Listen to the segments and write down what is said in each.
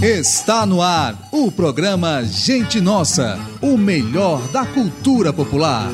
Está no ar o programa Gente Nossa, o melhor da cultura popular.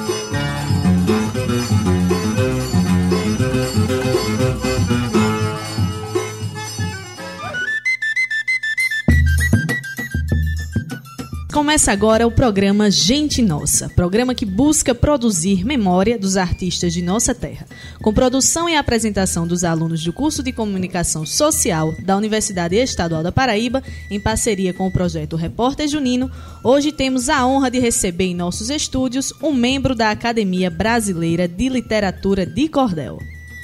Começa agora o programa Gente Nossa, programa que busca produzir memória dos artistas de nossa terra. Com produção e apresentação dos alunos do curso de Comunicação Social da Universidade Estadual da Paraíba, em parceria com o projeto Repórter Junino, hoje temos a honra de receber em nossos estúdios um membro da Academia Brasileira de Literatura de Cordel.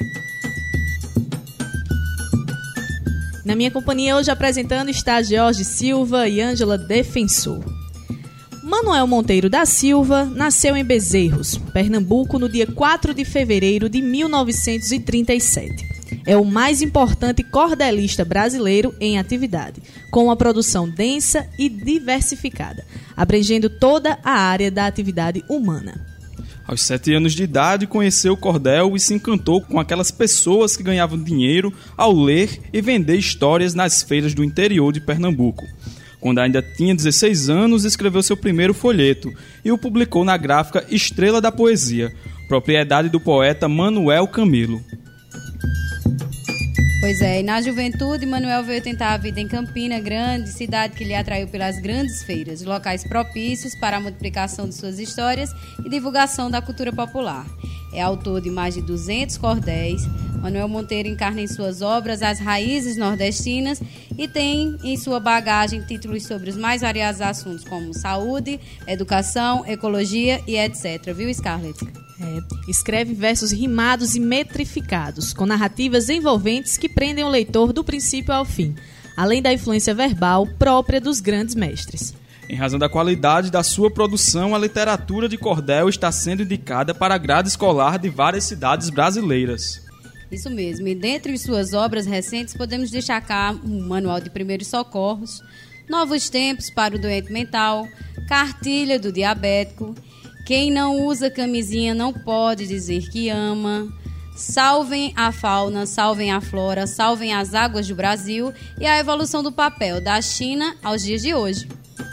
Na minha companhia hoje apresentando está Jorge Silva e Ângela Defensor. Manuel Monteiro da Silva nasceu em Bezerros, Pernambuco, no dia 4 de fevereiro de 1937. É o mais importante cordelista brasileiro em atividade, com uma produção densa e diversificada, abrangendo toda a área da atividade humana. Aos 7 anos de idade, conheceu o cordel e se encantou com aquelas pessoas que ganhavam dinheiro ao ler e vender histórias nas feiras do interior de Pernambuco. Quando ainda tinha 16 anos, escreveu seu primeiro folheto e o publicou na gráfica Estrela da Poesia, propriedade do poeta Manuel Camilo. Pois é, e na juventude, Manuel veio tentar a vida em Campina Grande, cidade que lhe atraiu pelas grandes feiras, locais propícios para a multiplicação de suas histórias e divulgação da cultura popular. É autor de mais de 200 cordéis. Manuel Monteiro encarna em suas obras as raízes nordestinas e tem em sua bagagem títulos sobre os mais variados assuntos, como saúde, educação, ecologia e etc. Viu, Scarlett? Escreve versos rimados e metrificados, com narrativas envolventes que prendem o leitor do princípio ao fim, além da influência verbal própria dos grandes mestres. Em razão da qualidade da sua produção, a literatura de cordel está sendo indicada para a grade escolar de várias cidades brasileiras. Isso mesmo, e dentre suas obras recentes podemos destacar um Manual de Primeiros Socorros, Novos Tempos para o Doente Mental, Cartilha do Diabético, Quem não usa camisinha não pode dizer que ama, Salvem a fauna, salvem a flora, salvem as águas do Brasil e a evolução do papel da China aos dias de hoje.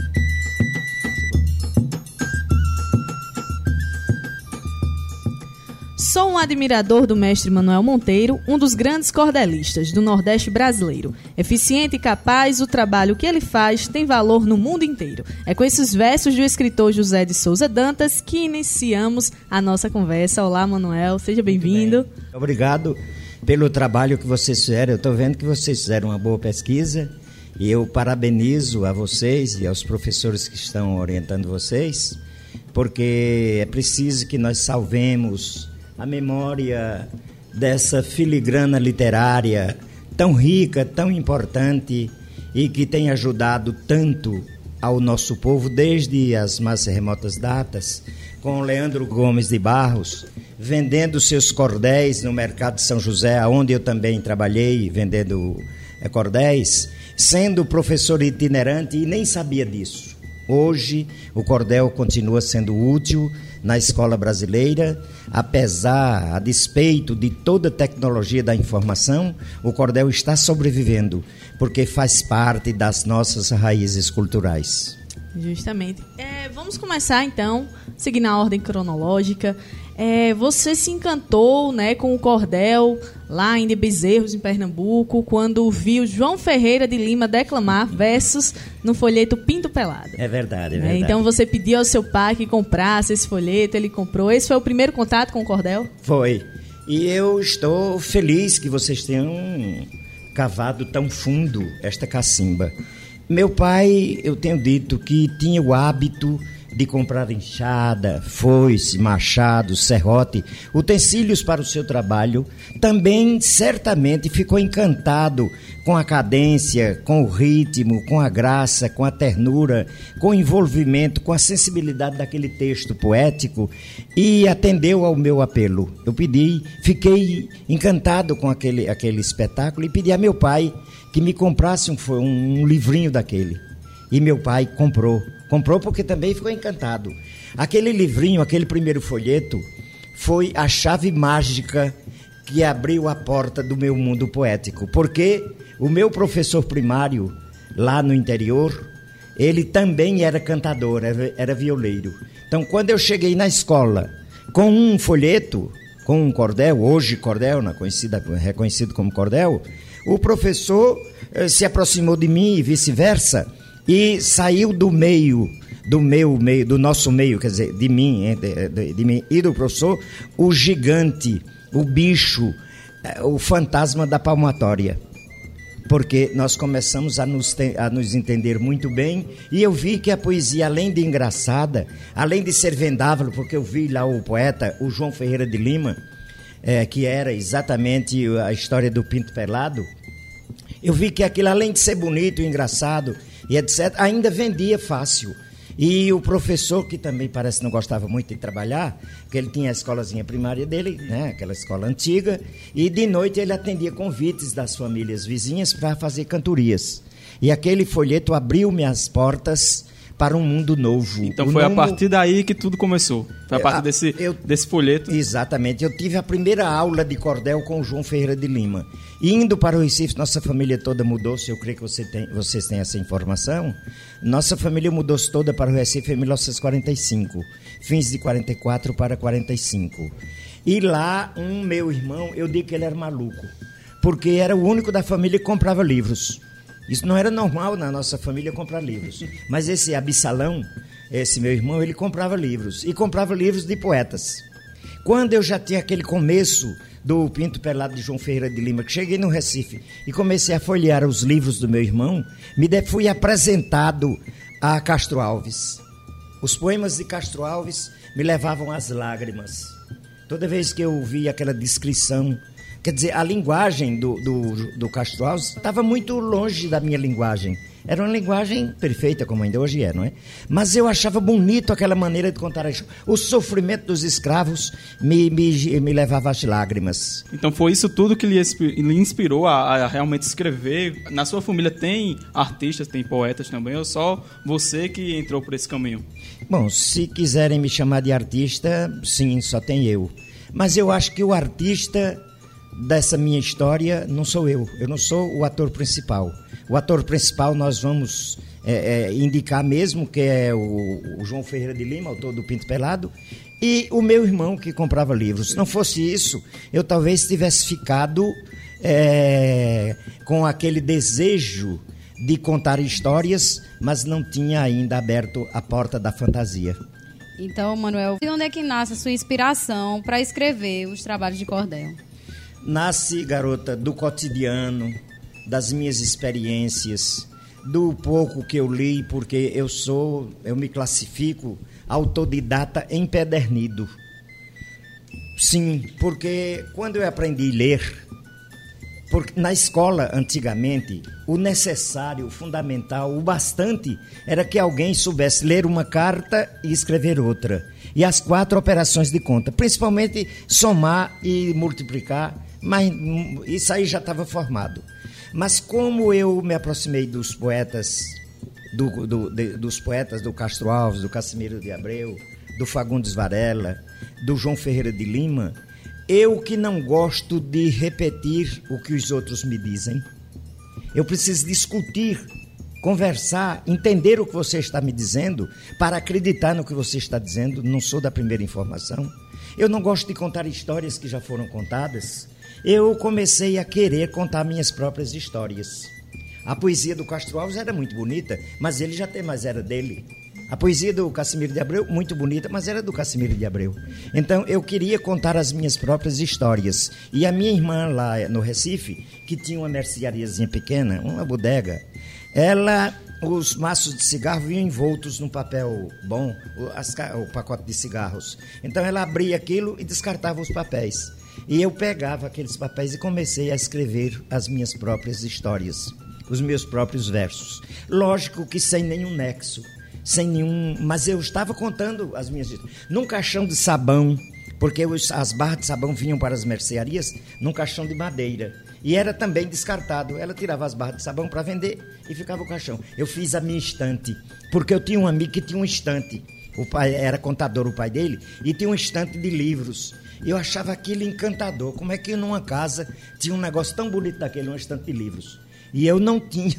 Sou um admirador do mestre Manuel Monteiro, um dos grandes cordelistas do Nordeste brasileiro. Eficiente e capaz, o trabalho que ele faz tem valor no mundo inteiro. É com esses versos do escritor José de Souza Dantas que iniciamos a nossa conversa. Olá, Manuel, seja bem-vindo. Obrigado pelo trabalho que vocês fizeram. Eu estou vendo que vocês fizeram uma boa pesquisa e eu parabenizo a vocês e aos professores que estão orientando vocês, porque é preciso que nós salvemos a memória dessa filigrana literária tão rica, tão importante e que tem ajudado tanto ao nosso povo desde as mais remotas datas, com Leandro Gomes de Barros, vendendo seus cordéis no mercado de São José, onde eu também trabalhei vendendo cordéis, sendo professor itinerante e nem sabia disso. Hoje o cordel continua sendo útil na escola brasileira, apesar, a despeito de toda a tecnologia da informação, o cordel está sobrevivendo, porque faz parte das nossas raízes culturais. Justamente. Vamos começar então, seguindo a ordem cronológica. Você se encantou, né, com o cordel lá em Bezerros, em Pernambuco, quando viu João Ferreira de Lima declamar versos no folheto Pinto Pelado. É verdade, é verdade. Então você pediu ao seu pai que comprasse esse folheto, ele comprou. Esse foi o primeiro contato com o cordel? Foi. E eu estou feliz que vocês tenham cavado tão fundo esta cacimba. Meu pai, eu tenho dito que tinha o hábito de comprar enxada, foice, machado, serrote, utensílios para o seu trabalho. Também certamente ficou encantado com a cadência, com o ritmo, com a graça, com a ternura, com o envolvimento, com a sensibilidade daquele texto poético e atendeu ao meu apelo. Eu fiquei encantado com aquele espetáculo e pedi a meu pai que me comprasse um livrinho daquele. E meu pai comprou porque também ficou encantado. Aquele livrinho, aquele primeiro folheto, foi a chave mágica que abriu a porta do meu mundo poético, porque o meu professor primário lá no interior, ele também era cantor, era violeiro. Então, quando eu cheguei na escola com um folheto, com um cordel, hoje cordel, reconhecido como cordel, o professor se aproximou de mim e vice-versa, e saiu do nosso meio, quer dizer, de mim e do professor, o gigante, o bicho, o fantasma da palmatória. Porque nós começamos a nos entender muito bem, e eu vi que a poesia, além de engraçada, além de ser vendável, porque eu vi lá o poeta, o João Ferreira de Lima, que era exatamente a história do Pinto Pelado, eu vi que aquilo, além de ser bonito, engraçado e etc., ainda vendia fácil. E o professor, que também parece não gostava muito de trabalhar, porque ele tinha a escolazinha primária dele, né, aquela escola antiga, e de noite ele atendia convites das famílias vizinhas para fazer cantorias. E aquele folheto abriu-me as portas para um mundo novo. Então foi a partir daí que tudo começou? Foi a partir desse folheto? Exatamente. Eu tive a primeira aula de cordel com o João Ferreira de Lima. Indo para o Recife, nossa família toda mudou-se, eu creio que vocês têm essa informação. Nossa família mudou-se toda para o Recife em 1945, fins de 44 para 45. E lá, meu irmão, eu digo que ele era maluco, porque era o único da família que comprava livros. Isso não era normal na nossa família comprar livros. Mas esse Absalão, esse meu irmão, ele comprava livros. E comprava livros de poetas. Quando eu já tinha aquele começo do Pinto Pelado de João Ferreira de Lima, que cheguei no Recife e comecei a folhear os livros do meu irmão, fui apresentado a Castro Alves. Os poemas de Castro Alves me levavam às lágrimas. Toda vez que eu ouvia aquela descrição, quer dizer, a linguagem do Castro Alves estava muito longe da minha linguagem. Era uma linguagem perfeita, como ainda hoje é, não é? Mas eu achava bonito aquela maneira de contar a história. O sofrimento dos escravos me levava às lágrimas. Então foi isso tudo que lhe inspirou a realmente escrever? Na sua família tem artistas, tem poetas também, ou só você que entrou por esse caminho? Bom, se quiserem me chamar de artista, sim, só tem eu. Mas eu acho que o artista dessa minha história não sou eu. Eu não sou o ator principal. O ator principal nós vamos indicar mesmo, que é o João Ferreira de Lima, autor do Pinto Pelado, e o meu irmão que comprava livros. Se não fosse isso, eu talvez tivesse ficado com aquele desejo de contar histórias, mas não tinha ainda aberto a porta da fantasia. Então, Manuel, de onde é que nasce a sua inspiração para escrever os trabalhos de cordel? Nasce, garota, do cotidiano, das minhas experiências, do pouco que eu li, porque eu me classifico autodidata empedernido. Sim, porque quando eu aprendi a ler, porque na escola, antigamente, o necessário, o fundamental, o bastante, era que alguém soubesse ler uma carta e escrever outra. E as 4 operações de conta, principalmente somar e multiplicar, mas isso aí já estava formado. Mas como eu me aproximei dos poetas, dos poetas do Castro Alves, do Cassimiro de Abreu, do Fagundes Varela, do João Ferreira de Lima, eu que não gosto de repetir o que os outros me dizem, eu preciso discutir, conversar, entender o que você está me dizendo, para acreditar no que você está dizendo. Não sou da primeira informação. Eu não gosto de contar histórias que já foram contadas. Eu comecei a querer contar minhas próprias histórias. A poesia do Castro Alves era muito bonita, mas era dele. A poesia do Cassimiro de Abreu, muito bonita, mas era do Cassimiro de Abreu. Então, eu queria contar as minhas próprias histórias. E a minha irmã lá no Recife, que tinha uma merceariazinha pequena, uma bodega, os maços de cigarro vinham envoltos num papel bom, o pacote de cigarros. Então, ela abria aquilo e descartava os papéis. E eu pegava aqueles papéis e comecei a escrever as minhas próprias histórias, os meus próprios versos. Lógico que sem nenhum nexo, mas eu estava contando as minhas histórias. Num caixão de sabão, porque as barras de sabão vinham para as mercearias num caixão de madeira. E era também descartado. Ela tirava as barras de sabão para vender e ficava o caixão. Eu fiz a minha estante, porque eu tinha um amigo que tinha um estante. O pai era contador, o pai dele, e tinha um estante de livros. Eu achava aquilo encantador. Como é que numa casa tinha um negócio tão bonito daquele, um estante de livros? E eu não tinha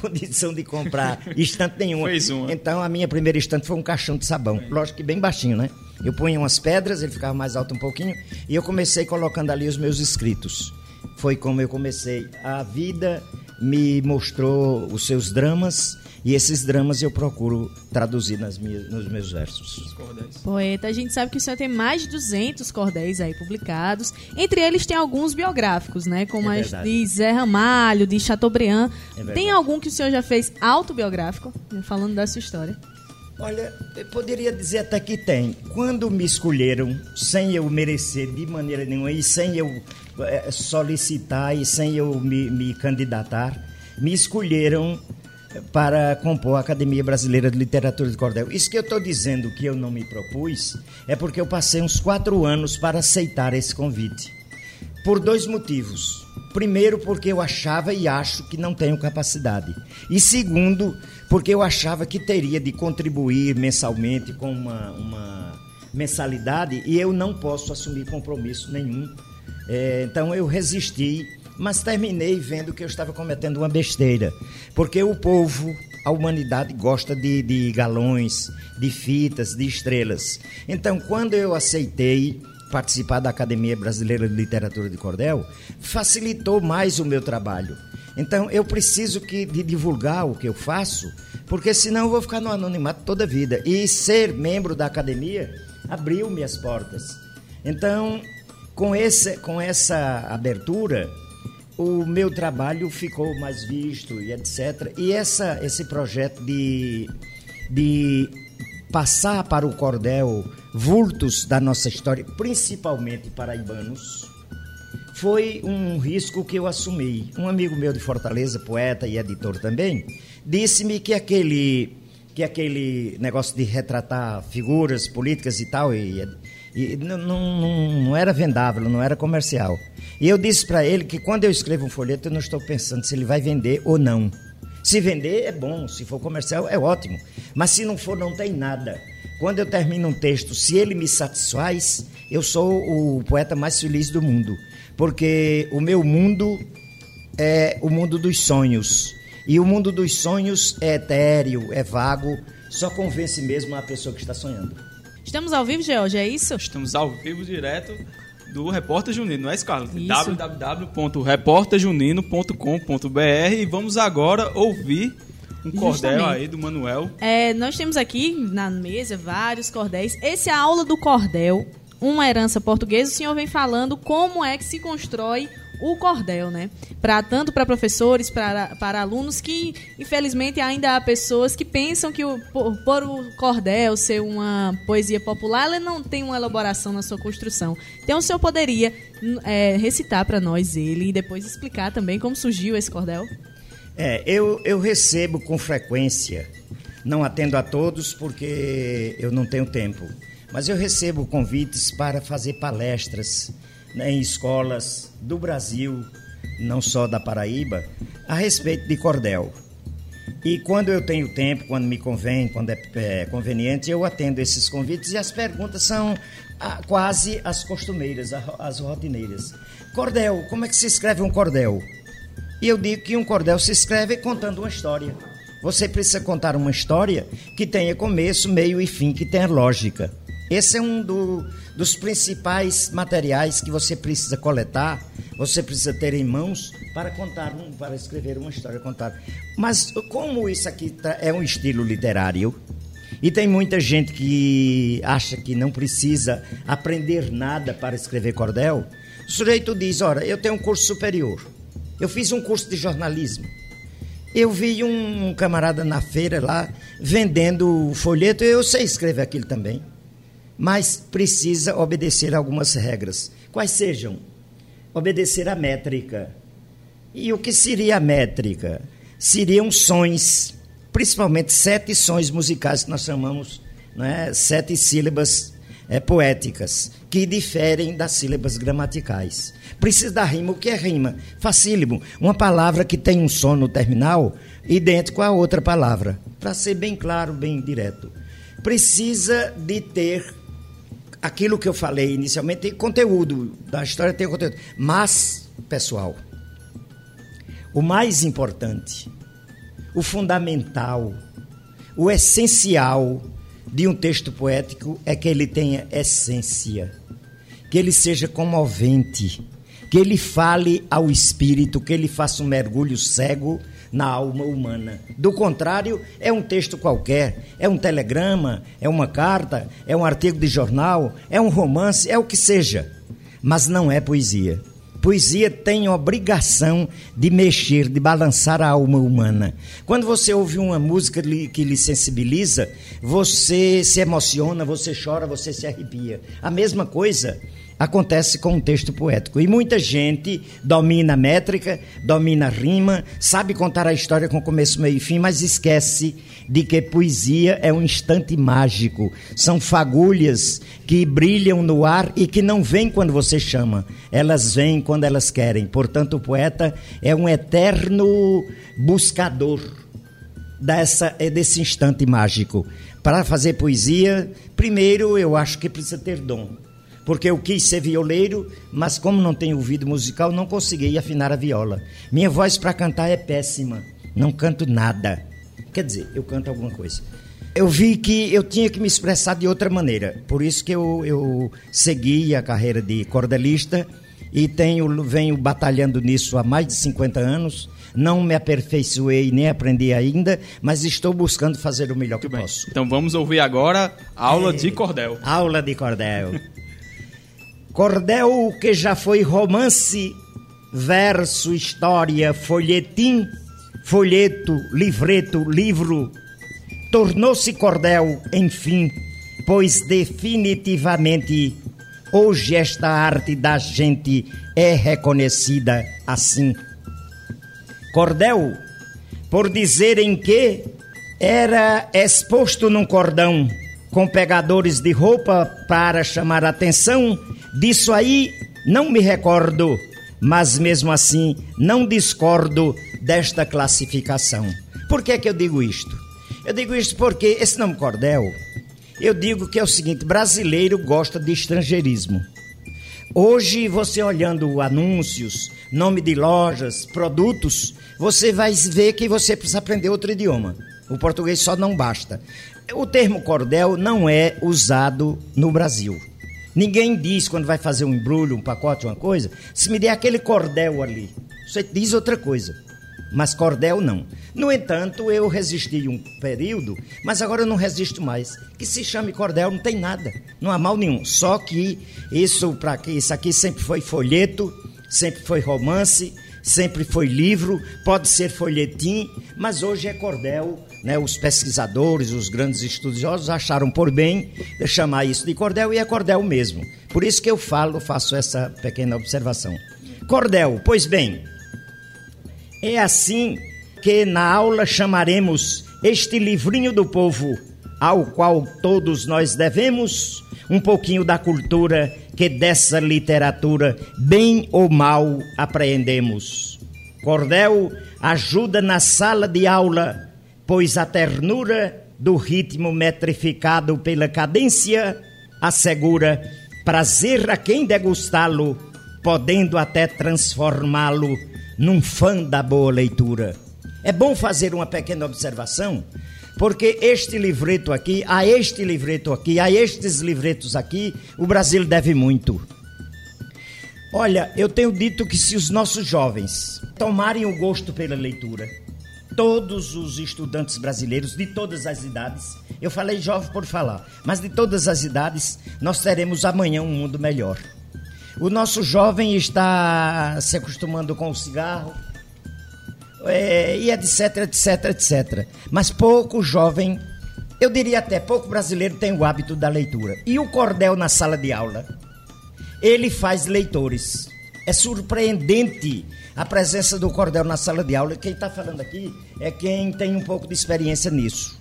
condição de comprar estante nenhuma. Fez uma. Então a minha primeira estante foi um caixão de sabão. Lógico que bem baixinho, né? Eu punha umas pedras, ele ficava mais alto um pouquinho, e eu comecei colocando ali os meus escritos. Foi como eu comecei. A vida me mostrou os seus dramas, e esses dramas eu procuro traduzir nos meus versos. Poeta, a gente sabe que o senhor tem mais de 200 cordéis aí publicados. Entre eles tem alguns biográficos, né? Como as de Zé Ramalho, de Chateaubriand. Tem algum que o senhor já fez autobiográfico, falando da sua história? Olha, eu poderia dizer até que tem. Quando me escolheram, sem eu merecer de maneira nenhuma, e sem eu solicitar, e sem eu me candidatar, me escolheram para compor a Academia Brasileira de Literatura de Cordel. Isso que eu estou dizendo que eu não me propus é porque eu passei uns 4 anos para aceitar esse convite. Por 2 motivos. Primeiro, porque eu achava e acho que não tenho capacidade. E segundo, porque eu achava que teria de contribuir mensalmente com uma mensalidade e eu não posso assumir compromisso nenhum. Então eu resisti, mas terminei vendo que eu estava cometendo uma besteira. Porque o povo, a humanidade, gosta de galões, de fitas, de estrelas. Então, quando eu aceitei participar da Academia Brasileira de Literatura de Cordel, facilitou mais o meu trabalho. Então, eu preciso de divulgar o que eu faço, porque senão eu vou ficar no anonimato toda a vida. E ser membro da academia abriu-me as portas. Então, com essa abertura, o meu trabalho ficou mais visto e etc. E esse projeto de passar para o cordel vultos da nossa história, principalmente paraibanos, foi um risco que eu assumi. Um amigo meu de Fortaleza, poeta e editor também, disse-me que aquele negócio de retratar figuras políticas e tal, e não era vendável, não era comercial. E eu disse para ele que quando eu escrevo um folheto, eu não estou pensando se ele vai vender ou não. Se vender, é bom. Se for comercial, é ótimo. Mas se não for, não tem nada. Quando eu termino um texto, se ele me satisfaz, eu sou o poeta mais feliz do mundo. Porque o meu mundo é o mundo dos sonhos. E o mundo dos sonhos é etéreo, é vago, só convence mesmo a pessoa que está sonhando. Estamos ao vivo, George, é isso? Estamos ao vivo direto do Repórter Junino, não é isso, Carlos? www.reporterjunino.com.br e vamos agora ouvir um cordel aí do Manuel. Nós temos aqui na mesa vários cordéis. Essa é a aula do cordel, uma herança portuguesa. O senhor vem falando como é que se constrói o cordel, né? Tanto para professores, para alunos, que infelizmente ainda há pessoas que pensam que por o cordel ser uma poesia popular, ela não tem uma elaboração na sua construção. Então o senhor poderia recitar para nós ele e depois explicar também como surgiu esse cordel? Eu recebo com frequência, não atendo a todos porque eu não tenho tempo, mas eu recebo convites para fazer palestras em escolas do Brasil, não só da Paraíba, a respeito de cordel. E quando eu tenho tempo, quando me convém, quando é conveniente, eu atendo esses convites e as perguntas são quase as costumeiras, as rotineiras. Cordel, como é que se escreve um cordel? E eu digo que um cordel se escreve contando uma história. Você precisa contar uma história que tenha começo, meio e fim, que tenha lógica. Esse é um dos principais materiais que você precisa coletar, você precisa ter em mãos para escrever uma história, contar. Mas como isso aqui é um estilo literário, e tem muita gente que acha que não precisa aprender nada para escrever cordel, o sujeito diz, ora, eu tenho um curso superior, eu fiz um curso de jornalismo, eu vi um camarada na feira lá vendendo folheto, eu sei escrever aquilo também. Mas precisa obedecer a algumas regras. Quais sejam? Obedecer à métrica. E o que seria a métrica? Seriam sons, principalmente 7 sons musicais que nós chamamos, né, 7 sílabas poéticas, que diferem das sílabas gramaticais. Precisa da rima. O que é rima? Facílimo. Uma palavra que tem um som no terminal idêntico à outra palavra. Para ser bem claro, bem direto. Precisa de ter aquilo que eu falei inicialmente, tem conteúdo, da história tem conteúdo. Mas, pessoal, o mais importante o fundamental, o essencial de um texto poético é que ele tenha essência, que ele seja comovente, que ele fale ao espírito, que ele faça um mergulho cego na alma humana. Do contrário, é um texto qualquer, é um telegrama, é uma carta, é um artigo de jornal, é um romance, é o que seja, mas não é poesia. Poesia tem a obrigação de mexer, de balançar a alma humana. Quando você ouve uma música que lhe sensibiliza, você se emociona, você chora, você se arrepia. A mesma coisa acontece com um texto poético. E muita gente domina a métrica, domina a rima, sabe contar a história com começo, meio e fim, mas esquece de que poesia é um instante mágico. São fagulhas que brilham no ar e que não vêm quando você chama. Elas vêm quando elas querem. Portanto, o poeta é um eterno buscador desse instante mágico. Para fazer poesia, primeiro eu acho que precisa ter dom. Porque eu quis ser violeiro, mas como não tenho ouvido musical, não consegui afinar a viola. Minha voz para cantar é péssima, não canto nada. Quer dizer, eu canto alguma coisa. Eu vi que eu tinha que me expressar de outra maneira, por isso que eu segui a carreira de cordelista e venho batalhando nisso há mais de 50 anos. Não me aperfeiçoei nem aprendi ainda, mas estou buscando fazer o melhor que posso. Então vamos ouvir agora aula de cordel. Aula de cordel. Cordel que já foi romance, verso, história, folhetim, folheto, livreto, livro, tornou-se cordel, enfim, pois definitivamente hoje esta arte da gente é reconhecida assim. Cordel, por dizerem que era exposto num cordão, com pegadores de roupa para chamar a atenção, disso aí não me recordo, mas mesmo assim não discordo desta classificação. Por que eu digo isto? Eu digo isto porque esse nome cordel, eu digo que é o seguinte: brasileiro gosta de estrangeirismo. Hoje, você olhando anúncios, nome de lojas, produtos, você vai ver que você precisa aprender outro idioma. O português só não basta. O termo cordel não é usado no Brasil. Ninguém diz, quando vai fazer um embrulho, um pacote, uma coisa, se me der aquele cordel ali. Você diz outra coisa, mas cordel não. No entanto, eu resisti um período, mas agora eu não resisto mais. Que se chame cordel não tem nada, não há mal nenhum. Só que isso aqui sempre foi folheto, sempre foi romance, sempre foi livro, pode ser folhetim, mas hoje é cordel, né? Os pesquisadores, os grandes estudiosos acharam por bem chamar isso de cordel e é cordel mesmo. Por isso que eu faço essa pequena observação. Cordel, pois bem, é assim que na aula chamaremos este livrinho do povo, ao qual todos nós devemos um pouquinho da cultura que dessa literatura, bem ou mal, apreendemos. Cordel ajuda na sala de aula, pois a ternura do ritmo metrificado pela cadência assegura prazer a quem degustá-lo, podendo até transformá-lo num fã da boa leitura. É bom fazer uma pequena observação, porque este livreto aqui, a estes livretos aqui, o Brasil deve muito. Olha, eu tenho dito que se os nossos jovens tomarem o gosto pela leitura, todos os estudantes brasileiros de todas as idades, eu falei jovem por falar, mas de todas as idades, nós teremos amanhã um mundo melhor. O nosso jovem está se acostumando com o cigarro, e etc, etc, etc. Mas pouco jovem, eu diria até pouco brasileiro tem o hábito da leitura. E o cordel na sala de aula, ele faz leitores. É surpreendente a presença do cordel na sala de aula. Quem está falando aqui é quem tem um pouco de experiência nisso.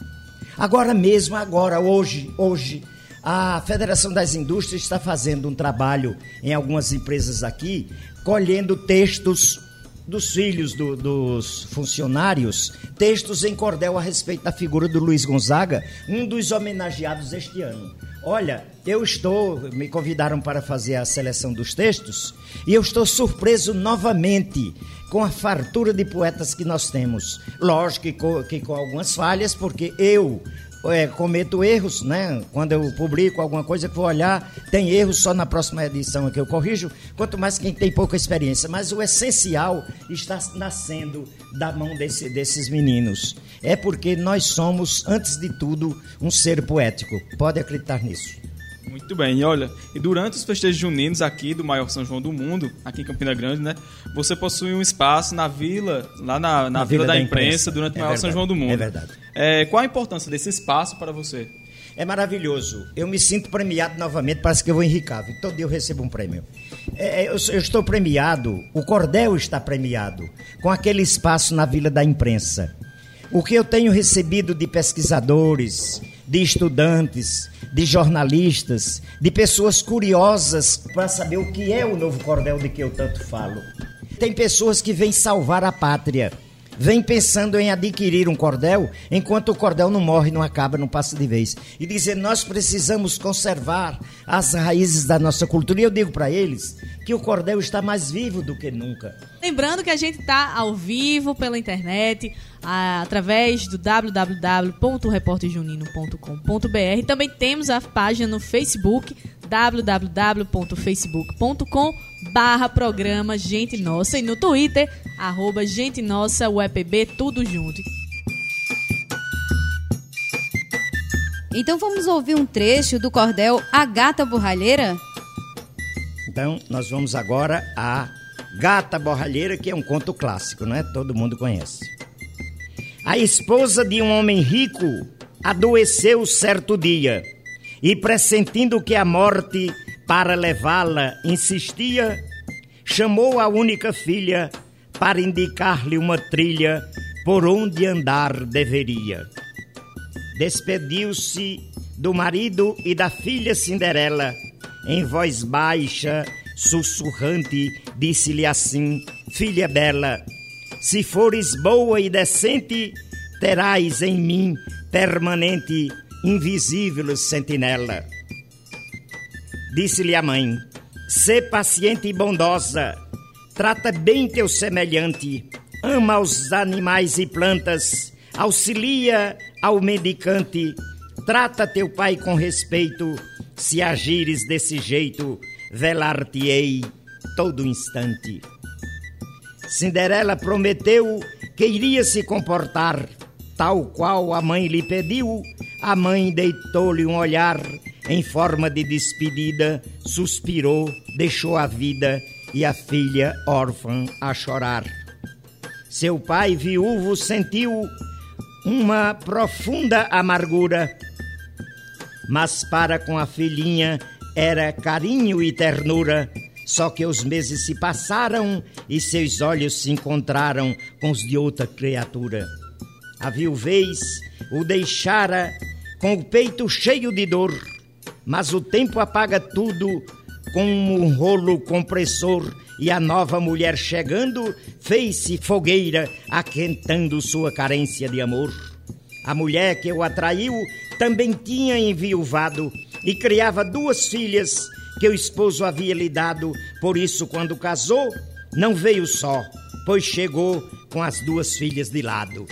Hoje, a Federação das Indústrias está fazendo um trabalho em algumas empresas aqui, colhendo textos dos filhos dos funcionários, textos em cordel a respeito da figura do Luiz Gonzaga, um dos homenageados este ano. Olha, me convidaram para fazer a seleção dos textos e eu estou surpreso novamente com a fartura de poetas que nós temos. Lógico que com algumas falhas, porque eu cometo erros, né? Quando eu publico alguma coisa que vou olhar, tem erros, só na próxima edição é que eu corrijo, quanto mais quem tem pouca experiência. Mas o essencial está nascendo da mão desses meninos. É porque nós somos, antes de tudo, um ser poético. Pode acreditar nisso. Muito bem, e olha, e durante os festejos juninos aqui do maior São João do mundo, aqui em Campina Grande, né, você possui um espaço na vila, lá na Vila da Imprensa, durante o maior São João do mundo. É verdade. Qual a importância desse espaço para você? É maravilhoso. Eu me sinto premiado novamente, parece que eu vou enricar. Todo dia eu recebo um prêmio. Eu estou premiado, o Cordel está premiado, com aquele espaço na Vila da Imprensa. O que eu tenho recebido de pesquisadores, de estudantes, de jornalistas, de pessoas curiosas para saber o que é o novo cordel de que eu tanto falo. Tem pessoas que vêm salvar a pátria, vêm pensando em adquirir um cordel, enquanto o cordel não morre, não acaba, não passa de vez. E dizer, nós precisamos conservar as raízes da nossa cultura. E eu digo para eles que o cordel está mais vivo do que nunca. Lembrando que a gente está ao vivo pela internet, através do www.reporterjunino.com.br. Também temos a página no Facebook, www.facebook.com/programa Gente Nossa, e no Twitter, @Gente Nossa UEPB, tudo junto. Então vamos ouvir um trecho do cordel A Gata Borralheira? Então nós vamos agora a Gata Borralheira, que é um conto clássico, né? Todo mundo conhece. A esposa de um homem rico adoeceu certo dia e, pressentindo que a morte para levá-la insistia, chamou a única filha para indicar-lhe uma trilha por onde andar deveria. Despediu-se do marido e da filha Cinderela, em voz baixa, sussurrante, disse-lhe assim: filha bela, se fores boa e decente, terás em mim permanente, invisível sentinela. Disse-lhe a mãe: sê paciente e bondosa, trata bem teu semelhante, ama os animais e plantas, auxilia ao mendicante, trata teu pai com respeito, se agires desse jeito, velar-te-ei todo instante. Cinderela prometeu que iria se comportar, tal qual a mãe lhe pediu. A mãe deitou-lhe um olhar em forma de despedida, suspirou, deixou a vida e a filha órfã a chorar. Seu pai viúvo sentiu uma profunda amargura, mas para com a filhinha era carinho e ternura. Só que os meses se passaram e seus olhos se encontraram com os de outra criatura. A viuvez o deixara com o peito cheio de dor, mas o tempo apaga tudo com um rolo compressor, e a nova mulher chegando fez-se fogueira, aquentando sua carência de amor. A mulher que o atraiu também tinha enviuvado e criava 2 filhas que o esposo havia lhe dado. Por isso, quando casou, não veio só, pois chegou com as 2 filhas de lado.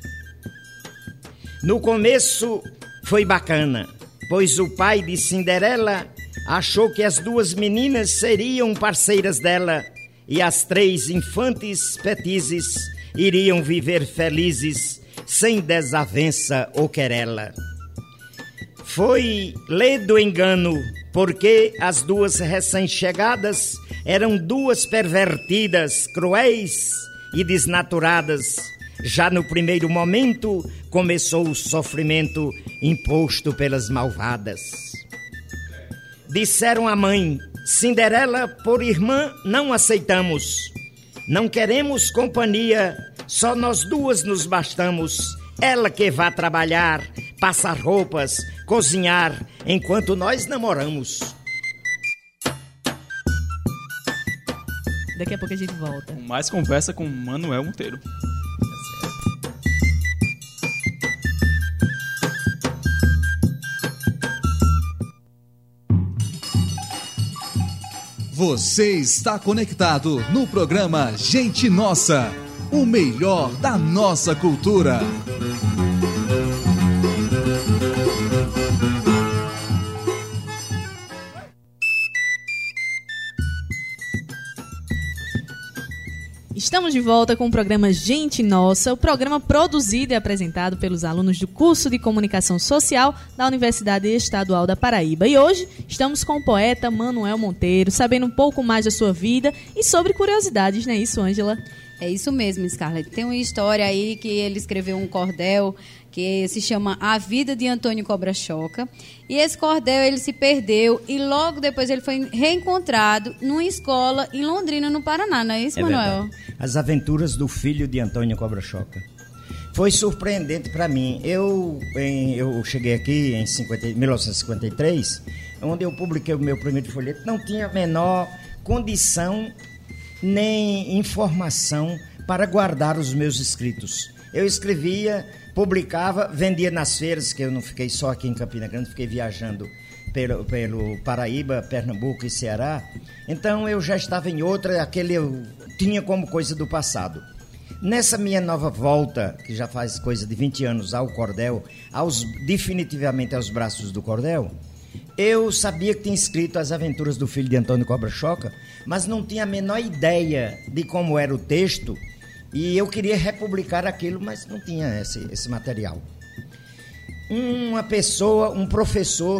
No começo foi bacana, pois o pai de Cinderela achou que as 2 meninas seriam parceiras dela, e as 3 infantes petizes iriam viver felizes, sem desavença ou querela. Foi ledo engano, porque as 2 recém-chegadas eram 2 pervertidas, cruéis e desnaturadas. Já no primeiro momento começou o sofrimento imposto pelas malvadas. Disseram à mãe: Cinderela, por irmã, não aceitamos. Não queremos companhia, só nós 2 nos bastamos. Ela que vá trabalhar, passar roupas, cozinhar, enquanto nós namoramos. Daqui a pouco a gente volta. Mais conversa com Manuel Monteiro. Você está conectado no programa Gente Nossa, o melhor da nossa cultura. Estamos de volta com o programa Gente Nossa, o programa produzido e apresentado pelos alunos do curso de Comunicação Social da Universidade Estadual da Paraíba. E hoje estamos com o poeta Manuel Monteiro, sabendo um pouco mais da sua vida e sobre curiosidades, não é isso, Ângela? É isso mesmo, Scarlett. Tem uma história aí que ele escreveu um cordel que se chama A Vida de Antônio Cobra-Choca. E esse cordel ele se perdeu e logo depois ele foi reencontrado numa escola em Londrina, no Paraná. Não é isso, Manuel? Verdade. As aventuras do filho de Antônio Cobra-Choca. Foi surpreendente para mim. Eu cheguei aqui em 1953, onde eu publiquei o meu primeiro folheto. Não tinha a menor condição nem informação para guardar os meus escritos. Eu escrevia, publicava, vendia nas feiras, que eu não fiquei só aqui em Campina Grande, fiquei viajando pelo Paraíba, Pernambuco e Ceará. Então eu já estava em outra, eu tinha como coisa do passado. Nessa minha nova volta, que já faz coisa de 20 anos ao cordel, definitivamente aos braços do cordel, eu sabia que tinha escrito As Aventuras do Filho de Antônio Cobra-Choca, mas não tinha a menor ideia de como era o texto, e eu queria republicar aquilo, mas não tinha esse material. Um professor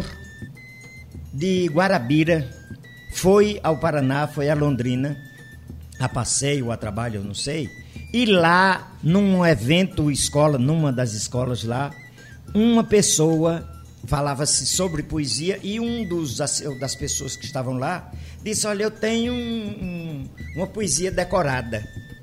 de Guarabira foi ao Paraná, foi a Londrina, a passeio, a trabalho, eu não sei, e lá, num evento escola, numa das escolas lá, uma pessoa falava-se sobre poesia e das pessoas que estavam lá disse, olha, eu tenho uma poesia decorada.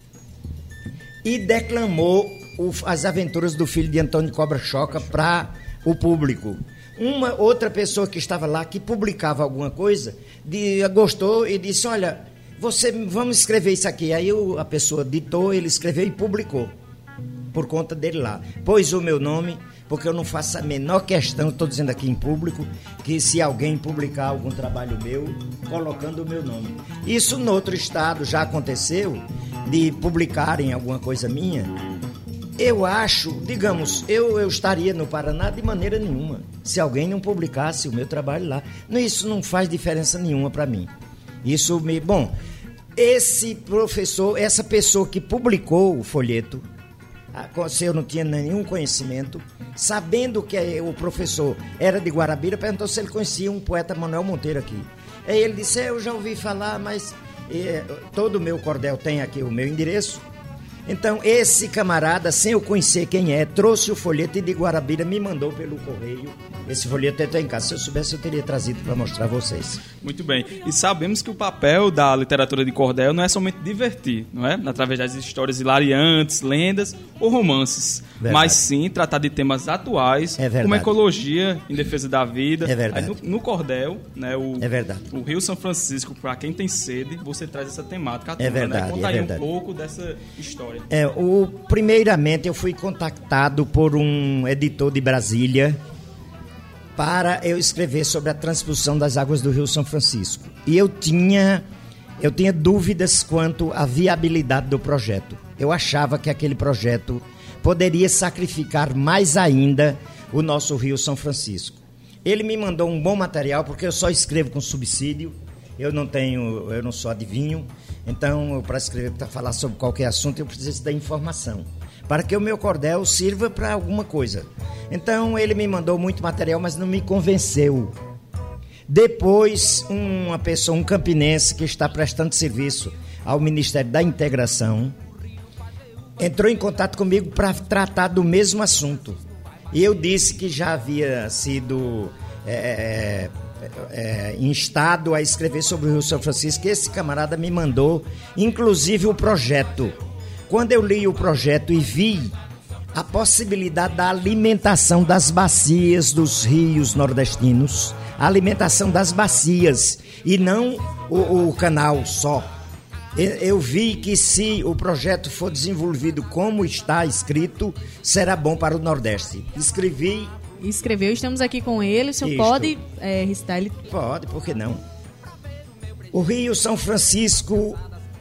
E declamou As Aventuras do Filho de Antônio Cobra-Choca para o público. Uma outra pessoa que estava lá, que publicava alguma coisa, gostou e disse, olha, vamos escrever isso aqui. Aí a pessoa ditou, ele escreveu e publicou, por conta dele lá. Pôs o meu nome, porque eu não faço a menor questão, estou dizendo aqui em público, que se alguém publicar algum trabalho meu, colocando o meu nome. Isso no outro estado já aconteceu, de publicarem alguma coisa minha. Eu acho, digamos, eu estaria no Paraná de maneira nenhuma, se alguém não publicasse o meu trabalho lá. Isso não faz diferença nenhuma para mim. Bom, esse professor, essa pessoa que publicou o folheto, se eu não tinha nenhum conhecimento, sabendo que o professor era de Guarabira, perguntou se ele conhecia um poeta Manuel Monteiro aqui. Aí ele disse, eu já ouvi falar, mas todo o meu cordel tem aqui o meu endereço. Então esse camarada, sem eu conhecer quem trouxe o folheto e de Guarabira me mandou pelo correio. Esse folheto está em casa. Se eu soubesse, eu teria trazido para mostrar a vocês. Muito bem. E sabemos que o papel da literatura de cordel não é somente divertir, não é? Através das histórias hilariantes, lendas ou romances. Verdade. Mas sim tratar de temas atuais, como ecologia em defesa da vida. É verdade. Aí, no cordel, né, é verdade. O Rio São Francisco, para quem tem sede, você traz essa temática. É verdade. Né? Conta aí um pouco dessa história. Primeiramente, eu fui contactado por um editor de Brasília para eu escrever sobre a transposição das águas do Rio São Francisco. E eu tinha dúvidas quanto à viabilidade do projeto. Eu achava que aquele projeto poderia sacrificar mais ainda o nosso Rio São Francisco. Ele me mandou um bom material, porque eu só escrevo com subsídio, eu não sou adivinho, então para escrever, para falar sobre qualquer assunto, eu preciso da informação, para que o meu cordel sirva para alguma coisa. Então ele me mandou muito material, mas não me convenceu. Depois, um campinense que está prestando serviço ao Ministério da Integração, entrou em contato comigo para tratar do mesmo assunto. E eu disse que já havia sido instado a escrever sobre o Rio São Francisco. Esse camarada me mandou, inclusive, o projeto. Quando eu li o projeto e vi a possibilidade da alimentação das bacias dos rios nordestinos, a alimentação das bacias e não o canal só, eu vi que se o projeto for desenvolvido como está escrito, será bom para o Nordeste. Escreveu, estamos aqui com ele. O senhor pode recitar ele? Pode, por que não? O Rio São Francisco,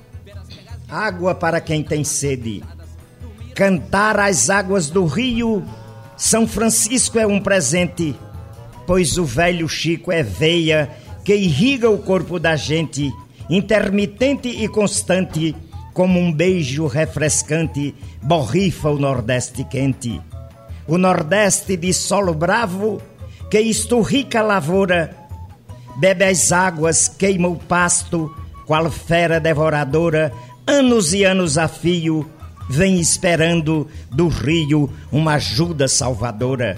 água para quem tem sede. Cantar as águas do Rio São Francisco é um presente, pois o velho Chico é veia que irriga o corpo da gente, intermitente e constante, como um beijo refrescante, borrifa o Nordeste quente. O Nordeste de solo bravo, que esturrica a lavoura, bebe as águas, queima o pasto, qual fera devoradora, anos e anos a fio, vem esperando do rio uma ajuda salvadora.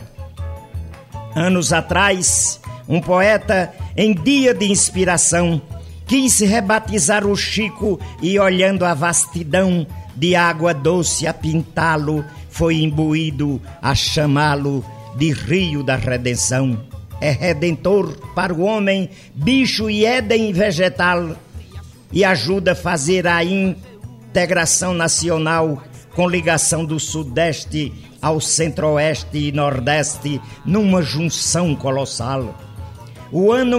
Anos atrás, um poeta, em dia de inspiração, quis rebatizar o Chico e, olhando a vastidão de água doce a pintá-lo, foi imbuído a chamá-lo de Rio da Redenção. É redentor para o homem, bicho e éden vegetal, e ajuda a fazer a integração nacional com ligação do Sudeste ao Centro-Oeste e Nordeste numa junção colossal. O ano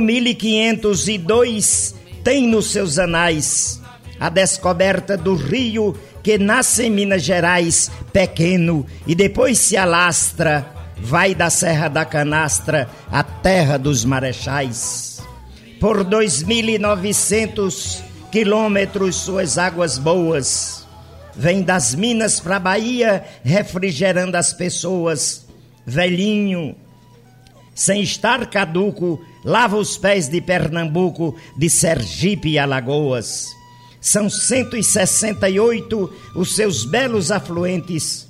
1502 tem nos seus anais a descoberta do rio que nasce em Minas Gerais, pequeno, e depois se alastra, vai da Serra da Canastra à terra dos Marechais. Por 2.900 quilômetros suas águas boas vêm das Minas para a Bahia, refrigerando as pessoas. Velhinho, sem estar caduco, lava os pés de Pernambuco, de Sergipe e Alagoas. São 168 os seus belos afluentes,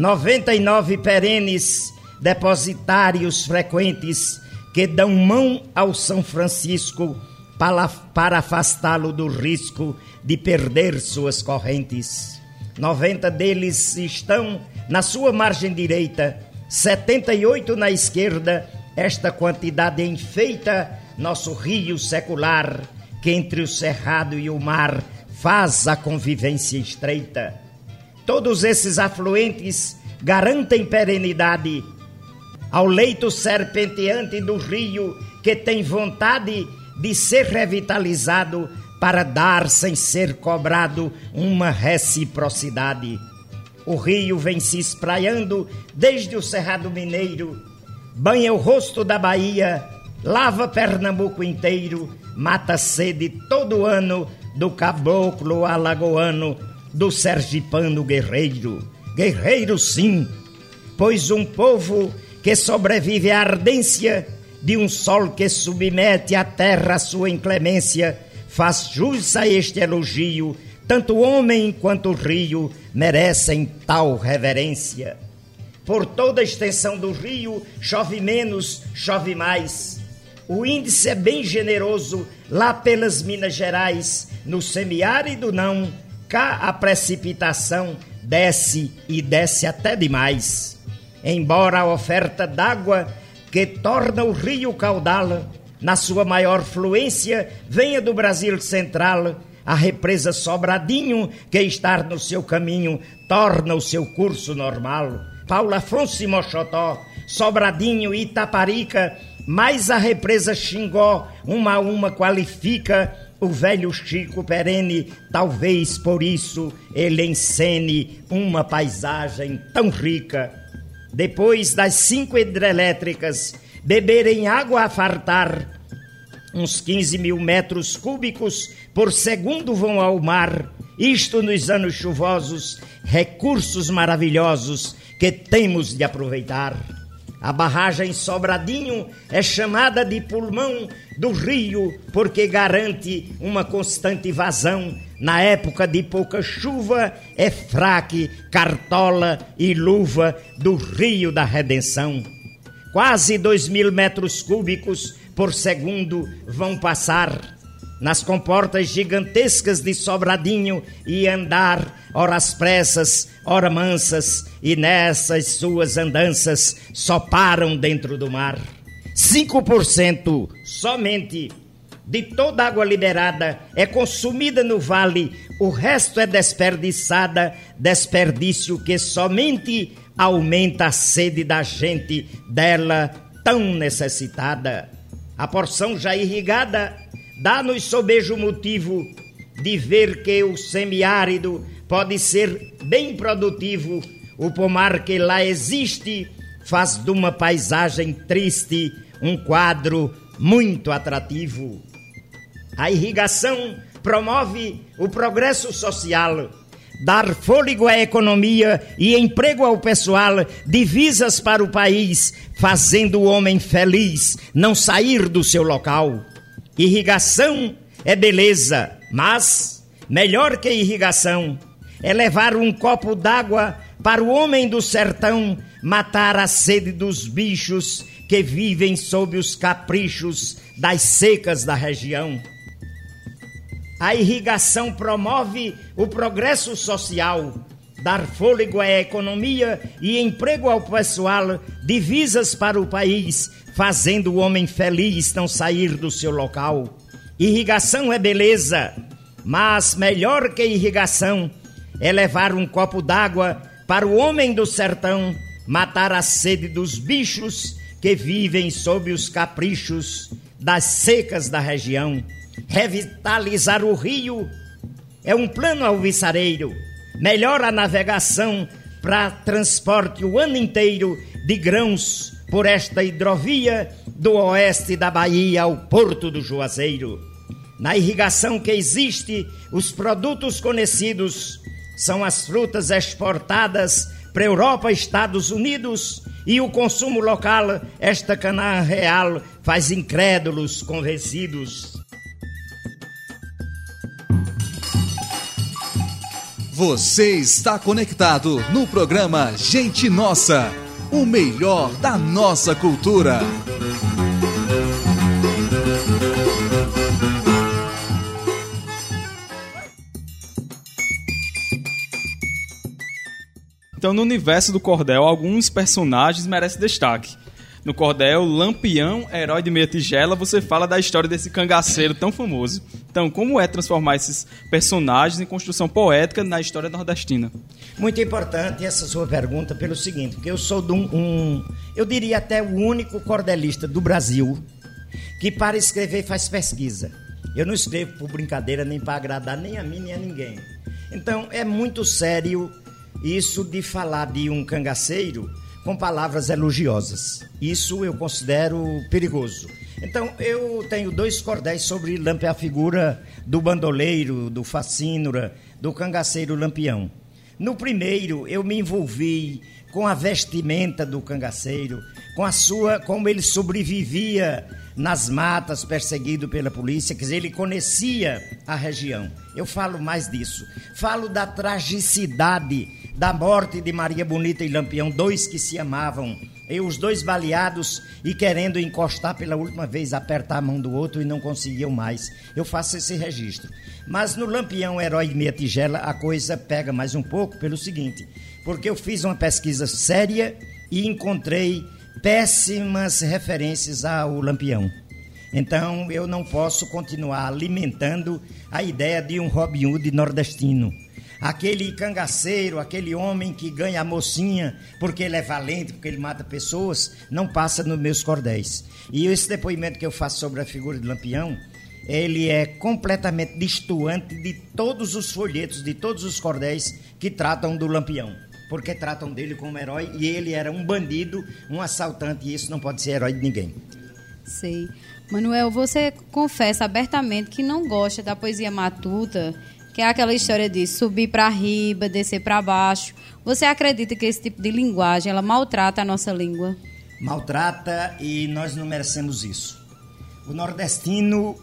99 perenes, depositários frequentes, que dão mão ao São Francisco para afastá-lo do risco de perder suas correntes. 90 deles estão na sua margem direita, 78 na esquerda. Esta quantidade enfeita nosso rio secular, que entre o cerrado e o mar faz a convivência estreita. Todos esses afluentes garantem perenidade ao leito serpenteante do rio, que tem vontade de ser revitalizado para dar, sem ser cobrado, uma reciprocidade. O rio vem se espraiando desde o Cerrado Mineiro, banha o rosto da Bahia, lava Pernambuco inteiro, mata a sede todo ano do caboclo alagoano, do sergipano guerreiro. Guerreiro sim, pois um povo que sobrevive à ardência de um sol que submete à terra a sua inclemência, faz jus a este elogio. Tanto o homem quanto o rio merecem tal reverência. Por toda a extensão do rio, chove menos, chove mais. O índice é bem generoso lá pelas Minas Gerais. No semiárido não, cá a precipitação desce e desce até demais. Embora a oferta d'água que torna o rio caudal, na sua maior fluência, venha do Brasil Central, a represa Sobradinho, que está no seu caminho, torna o seu curso normal. Paulo Afonso e Mochotó, Sobradinho e Itaparica, mais a represa Xingó, uma a uma qualifica o velho Chico perene. Talvez por isso ele encene uma paisagem tão rica. Depois das 5 hidrelétricas beberem água a fartar, uns 15 mil metros cúbicos por segundo vão ao mar. Isto nos anos chuvosos, recursos maravilhosos que temos de aproveitar. A barragem Sobradinho é chamada de pulmão do rio porque garante uma constante vazão. Na época de pouca chuva é fraque, cartola e luva do Rio da Redenção. Quase 2.000 metros cúbicos por segundo vão passar nas comportas gigantescas de Sobradinho e andar, ora às pressas, ora mansas, e nessas suas andanças só param dentro do mar. 5% somente de toda a água liberada é consumida no vale, o resto é desperdiçada, desperdício que somente aumenta a sede da gente, dela tão necessitada. A porção já irrigada dá-nos sobejo motivo de ver que o semiárido pode ser bem produtivo. O pomar que lá existe faz de uma paisagem triste um quadro muito atrativo. A irrigação promove o progresso social, dar fôlego à economia e emprego ao pessoal, divisas para o país, fazendo o homem feliz não sair do seu local. Irrigação é beleza, mas melhor que irrigação é levar um copo d'água para o homem do sertão, matar a sede dos bichos que vivem sob os caprichos das secas da região. A irrigação promove o progresso social, dar fôlego à economia e emprego ao pessoal, divisas para o país, fazendo o homem feliz não sair do seu local. Irrigação é beleza, mas melhor que irrigação é levar um copo d'água para o homem do sertão, matar a sede dos bichos que vivem sob os caprichos das secas da região. Revitalizar o rio é um plano alvissareiro, melhora a navegação para transporte o ano inteiro de grãos por esta hidrovia do oeste da Bahia ao Porto do Juazeiro. Na irrigação que existe, os produtos conhecidos são as frutas exportadas para a Europa e Estados Unidos, e o consumo local, esta Canaã real, faz incrédulos convencidos. Você está conectado no programa Gente Nossa, o melhor da nossa cultura. Então, no universo do cordel, alguns personagens merecem destaque. No cordel Lampião, herói de meia tigela, você fala da história desse cangaceiro tão famoso. Então, como é transformar esses personagens em construção poética na história nordestina? Muito importante essa sua pergunta pelo seguinte, porque eu sou eu diria até o único cordelista do Brasil que para escrever faz pesquisa. Eu não escrevo por brincadeira, nem para agradar nem a mim, nem a ninguém. Então, é muito sério isso de falar de um cangaceiro com palavras elogiosas. Isso eu considero perigoso. Então, eu tenho 2 cordéis sobre a figura do bandoleiro, do facínora, do cangaceiro Lampião. No primeiro, eu me envolvi com a vestimenta do cangaceiro, como ele sobrevivia nas matas, perseguido pela polícia, quer dizer, ele conhecia a região. Eu falo mais disso. Falo da tragicidade da morte de Maria Bonita e Lampião, 2 que se amavam, e os 2 baleados e querendo encostar pela última vez, apertar a mão do outro e não conseguiam mais. Eu faço esse registro. Mas no Lampião, herói de meia tigela, a coisa pega mais um pouco pelo seguinte, porque eu fiz uma pesquisa séria e encontrei péssimas referências ao Lampião. Então, eu não posso continuar alimentando a ideia de um Robin Hood nordestino. Aquele cangaceiro, aquele homem que ganha a mocinha porque ele é valente, porque ele mata pessoas, não passa nos meus cordéis. E esse depoimento que eu faço sobre a figura de Lampião, ele é completamente distoante de todos os folhetos, de todos os cordéis que tratam do Lampião. Porque tratam dele como herói e ele era um bandido, um assaltante, e isso não pode ser herói de ninguém. Sei. Manuel, você confessa abertamente que não gosta da poesia matuta, que é aquela história de subir para riba, descer para baixo. Você acredita que esse tipo de linguagem, ela maltrata a nossa língua? Maltrata, e nós não merecemos isso. O nordestino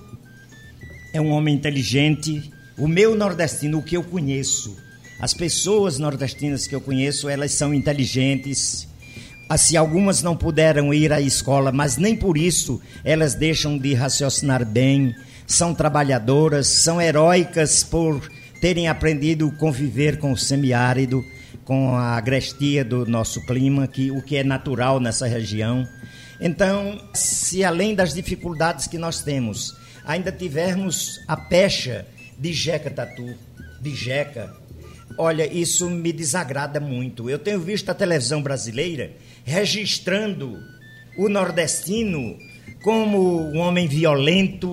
é um homem inteligente. O meu nordestino, o que eu conheço, as pessoas nordestinas que eu conheço, elas são inteligentes. Se algumas não puderam ir à escola, mas nem por isso elas deixam de raciocinar bem, são trabalhadoras, são heróicas por terem aprendido a conviver com o semiárido, com a agrestia do nosso clima, o que é natural nessa região. Então, se além das dificuldades que nós temos, ainda tivermos a pecha de Jeca Tatu, de Jeca, olha, isso me desagrada muito. Eu tenho visto a televisão brasileira registrando o nordestino como um homem violento,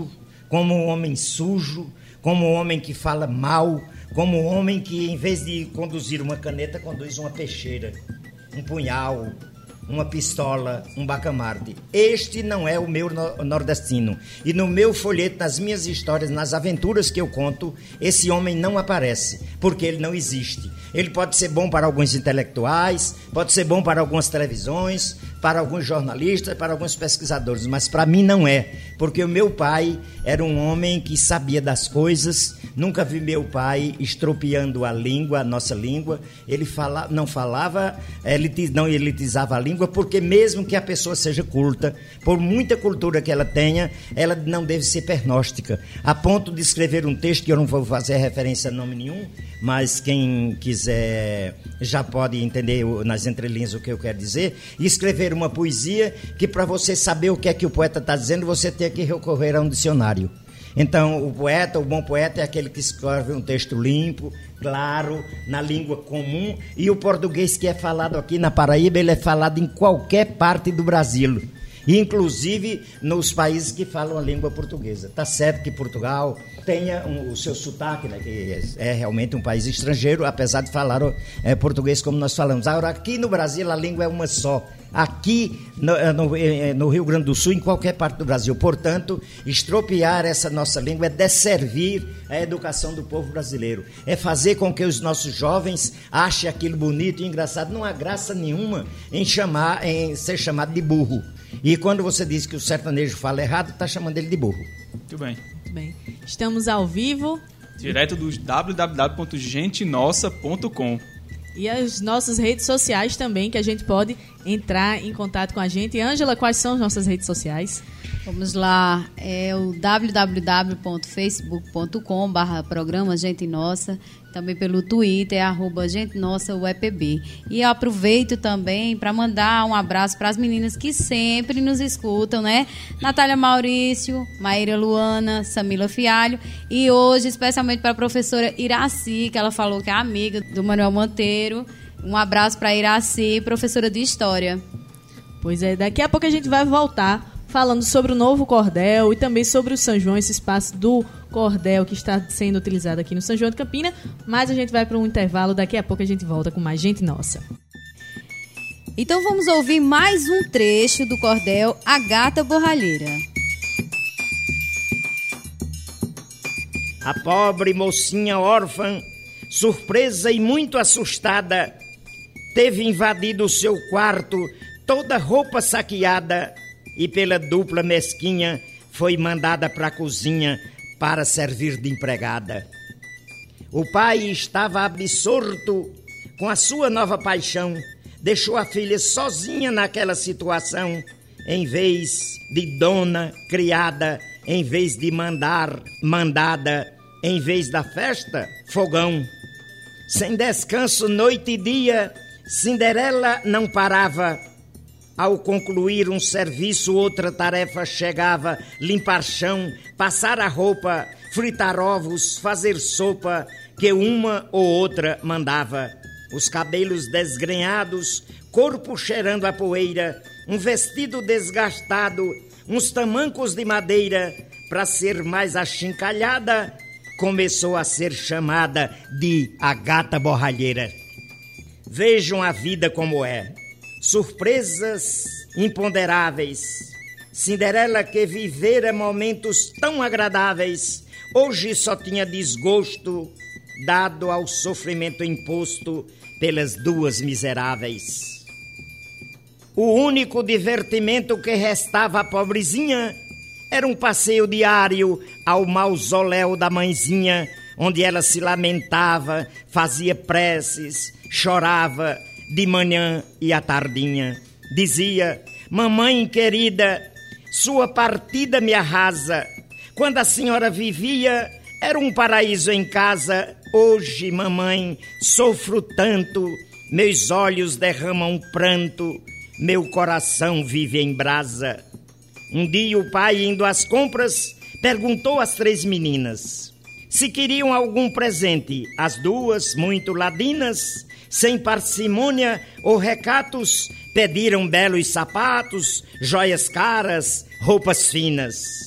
como um homem sujo, como um homem que fala mal, como um homem que, em vez de conduzir uma caneta, conduz uma peixeira, um punhal, uma pistola, um bacamarte. Este não é o meu nordestino. E no meu folheto, nas minhas histórias, nas aventuras que eu conto, esse homem não aparece, porque ele não existe. Ele pode ser bom para alguns intelectuais, pode ser bom para algumas televisões, para alguns jornalistas, para alguns pesquisadores, mas para mim não é, porque o meu pai era um homem que sabia das coisas. Nunca vi meu pai estropiando a língua, a nossa língua. Ele não falava, não elitizava a língua, porque mesmo que a pessoa seja culta, por muita cultura que ela tenha, ela não deve ser pernóstica, a ponto de escrever um texto, que eu não vou fazer referência a nome nenhum, mas quem quiser já pode entender nas entrelinhas o que eu quero dizer, e escrever uma poesia que, para você saber o que é que o poeta está dizendo, você tem que recorrer a um dicionário. Então, o bom poeta é aquele que escreve um texto limpo, claro, na língua comum, e o português que é falado aqui na Paraíba, ele é falado em qualquer parte do Brasil, inclusive nos países que falam a língua portuguesa. Tá certo que Portugal tenha o seu sotaque, né, que é realmente um país estrangeiro, apesar de falar português como nós falamos. Agora, aqui no Brasil, a língua é uma só. Aqui no Rio Grande do Sul, em qualquer parte do Brasil. Portanto, estropiar essa nossa língua é desservir a educação do povo brasileiro. É fazer com que os nossos jovens achem aquilo bonito e engraçado. Não há graça nenhuma em ser chamado de burro. E quando você diz que o sertanejo fala errado, está chamando ele de burro. Muito bem. Muito bem. Estamos ao vivo. Direto do www.gentenossa.com. E as nossas redes sociais também, que a gente pode entrar em contato com a gente. Ângela, quais são as nossas redes sociais? Vamos lá, é o www.facebook.com/programa Gente Nossa, também pelo Twitter, @GenteNossaUEPB. E eu aproveito também para mandar um abraço para as meninas que sempre nos escutam, né? Natália Maurício, Maíra Luana, Samila Fialho, e hoje especialmente para a professora Iraci, que ela falou que é amiga do Manuel Monteiro. Um abraço para Iraci, professora de História. Pois é, daqui a pouco a gente vai voltar falando sobre o novo cordel e também sobre o São João, esse espaço do cordel que está sendo utilizado aqui no São João de Campina. Mas a gente vai para um intervalo, daqui a pouco a gente volta com mais Gente Nossa. Então vamos ouvir mais um trecho do cordel A Gata Borralheira. A pobre mocinha órfã, surpresa e muito assustada, teve invadido o seu quarto, toda roupa saqueada, e pela dupla mesquinha foi mandada para a cozinha para servir de empregada. O pai estava absorto com a sua nova paixão, deixou a filha sozinha naquela situação, em vez de dona, criada, em vez de mandada, em vez da festa, fogão. Sem descanso, noite e dia, Cinderela não parava. Ao concluir um serviço, outra tarefa chegava: limpar chão, passar a roupa, fritar ovos, fazer sopa, que uma ou outra mandava. Os cabelos desgrenhados, corpo cheirando a poeira, um vestido desgastado, uns tamancos de madeira, para ser mais achincalhada, começou a ser chamada de a Gata Borralheira. Vejam a vida como é. Surpresas imponderáveis. Cinderela, que vivera momentos tão agradáveis, hoje só tinha desgosto dado ao sofrimento imposto pelas duas miseráveis. O único divertimento que restava à pobrezinha era um passeio diário ao mausoléu da mãezinha, onde ela se lamentava, fazia preces, chorava de manhã e à tardinha. Dizia: mamãe querida, sua partida me arrasa. Quando a senhora vivia, era um paraíso em casa. Hoje, mamãe, sofro tanto, meus olhos derramam pranto, meu coração vive em brasa. Um dia o pai, indo às compras, perguntou às 3 meninas se queriam algum presente. As duas, muito ladinas, sem parcimônia ou recatos, pediram belos sapatos, joias caras, roupas finas.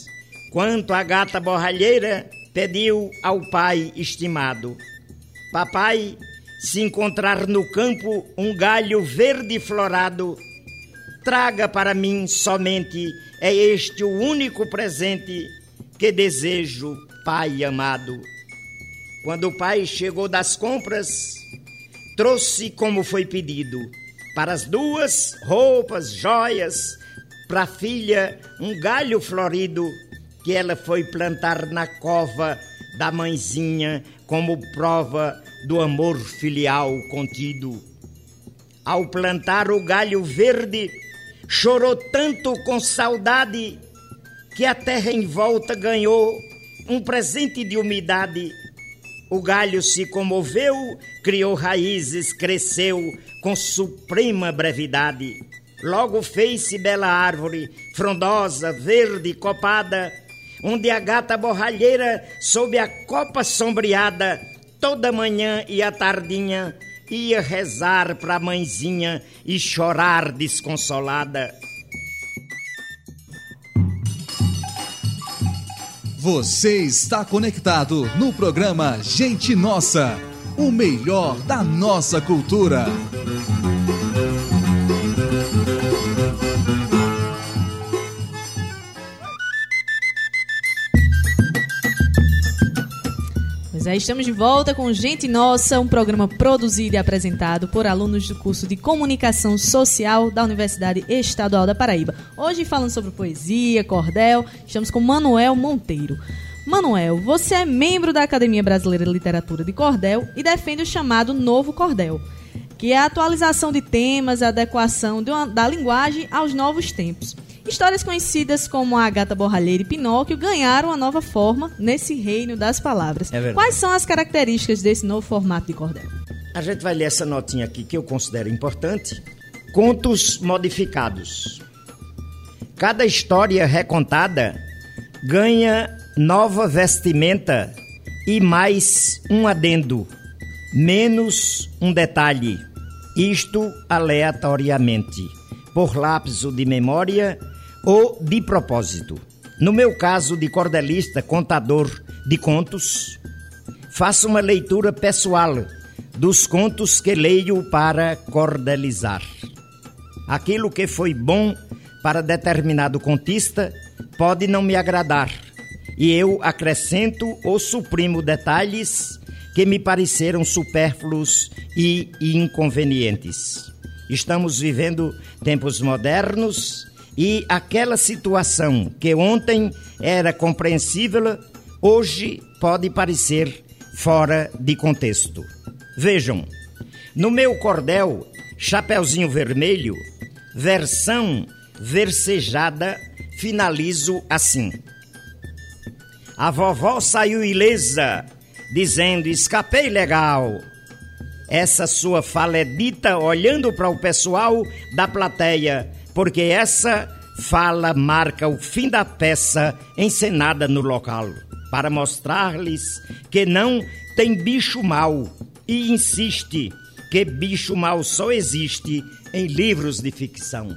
Quanto a gata borralheira pediu ao pai estimado: papai, se encontrar no campo um galho verde florado, traga para mim somente, é este o único presente que desejo, pai amado. Quando o pai chegou das compras, trouxe como foi pedido, para as duas roupas, joias, para a filha um galho florido, que ela foi plantar na cova da mãezinha como prova do amor filial contido. Ao plantar o galho verde, chorou tanto com saudade que a terra em volta ganhou um presente de umidade. O galho se comoveu, criou raízes, cresceu com suprema brevidade. Logo fez-se bela árvore, frondosa, verde, copada, onde a gata borralheira, sob a copa sombreada, toda manhã e à tardinha, ia rezar para a mãezinha e chorar desconsolada. Você está conectado no programa Gente Nossa, o melhor da nossa cultura. Pois é, estamos de volta com Gente Nossa, um programa produzido e apresentado por alunos do curso de Comunicação Social da Universidade Estadual da Paraíba. Hoje falando sobre poesia, cordel, estamos com Manuel Monteiro. Manuel, você é membro da Academia Brasileira de Literatura de Cordel e defende o chamado Novo Cordel, que é a atualização de temas, a adequação da linguagem aos novos tempos. Histórias conhecidas como a Gata Borralheira e Pinóquio ganharam uma nova forma nesse reino das palavras. Quais são as características desse novo formato de cordel? A gente vai ler essa notinha aqui que eu considero importante. Contos modificados. Cada história recontada ganha nova vestimenta e mais um adendo, menos um detalhe. Isto aleatoriamente, por lapso de memória ou de propósito. No meu caso de cordelista, contador de contos, faço uma leitura pessoal dos contos que leio para cordelizar. Aquilo que foi bom para determinado contista pode não me agradar, e eu acrescento ou suprimo detalhes que me pareceram supérfluos e inconvenientes. Estamos vivendo tempos modernos e aquela situação que ontem era compreensível, hoje pode parecer fora de contexto. Vejam, no meu cordel Chapeuzinho Vermelho, versão versejada, finalizo assim. A vovó saiu ilesa, dizendo: escapei legal. Essa sua fala é dita olhando para o pessoal da plateia, porque essa fala marca o fim da peça encenada no local, para mostrar-lhes que não tem bicho mau, e insiste que bicho mau só existe em livros de ficção.